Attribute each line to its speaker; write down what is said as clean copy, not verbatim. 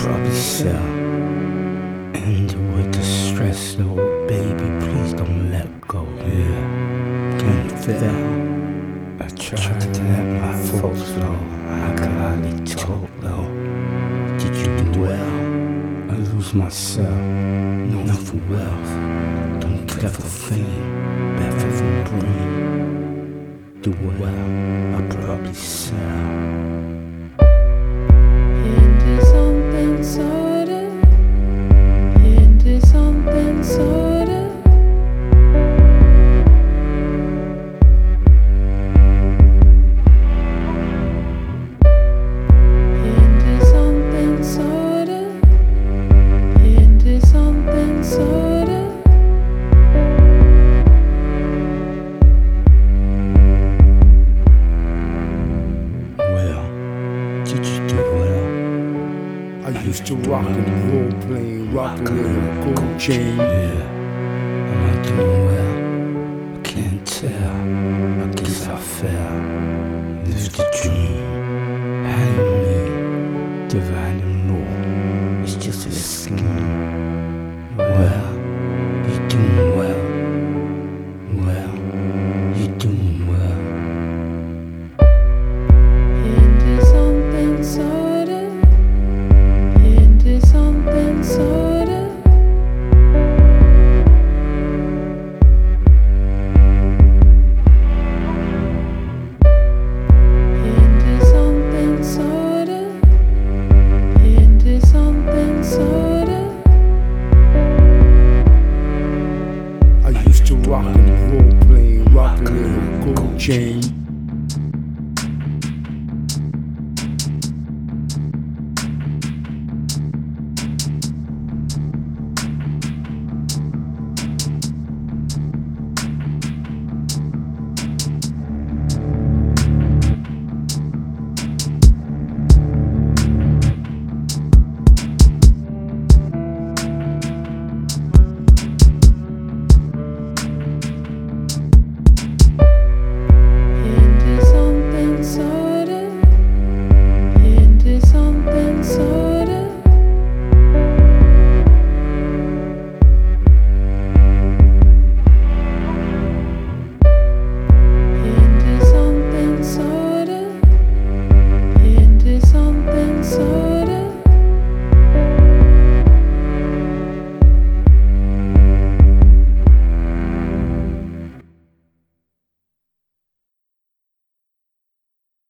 Speaker 1: probably sell. And with the stress, though, baby, please don't let go. Yeah, can't fail. I tried to let my folks know. I could hardly talk though. Did you do well? I lose myself, known for wealth. Don't care for fame, better than brain. Do well, I probably sell.
Speaker 2: Into something sorta. Into something sorta. Into something sorta. Into something sorta.
Speaker 1: Well, did you do well?
Speaker 3: I used to rock and roll playing, rock a little gold chain.
Speaker 1: Yeah, am I doing well? I can't tell. I guess I fell. Live the dream. Had me, dividing more. It's just a scheme. Well, you're doing well. Well, you're doing well.
Speaker 2: Into something sorta. Into something sorta. Into something sorta. Into something sorta.
Speaker 3: I used to rock and roll playing, rock a little gold chain.